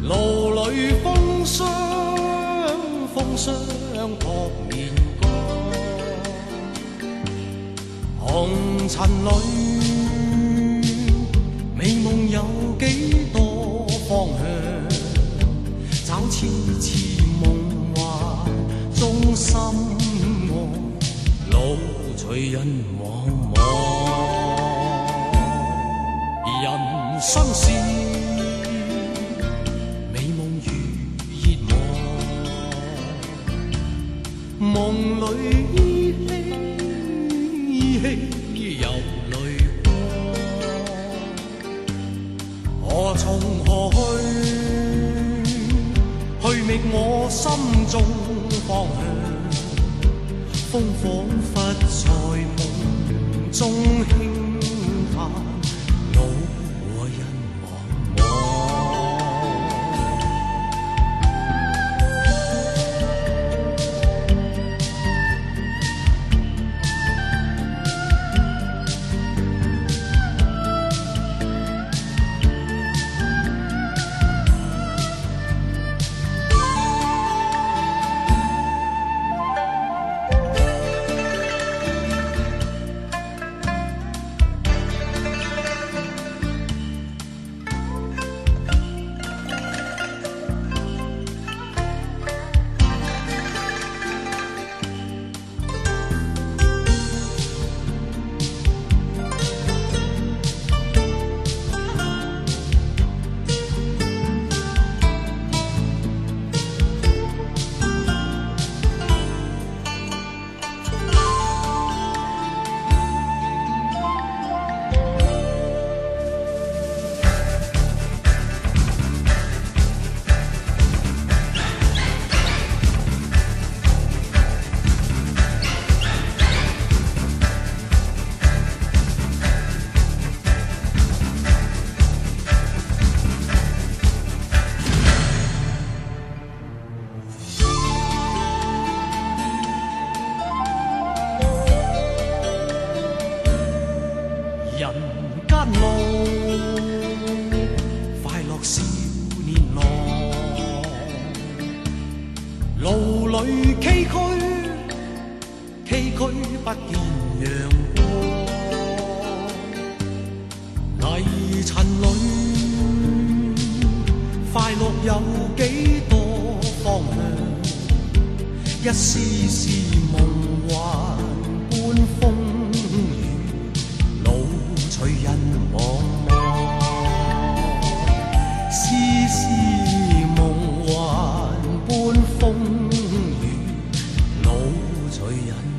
路里风霜，风霜扑面干，红尘里美梦有几多方向？找痴痴梦幻中心爱，路随人茫茫，人生是。 梦里依稀有泪光，何从何去？去觅我心中方向。风仿佛在夢中輕嘆，路和人茫茫。 人間路，快樂少年郎，路裏崎嶇，崎嶇不見陽光，泥塵裏，快樂有幾多方向？一絲絲夢幻般風雨。 隨人茫茫，絲絲夢幻般風雨，路隨人。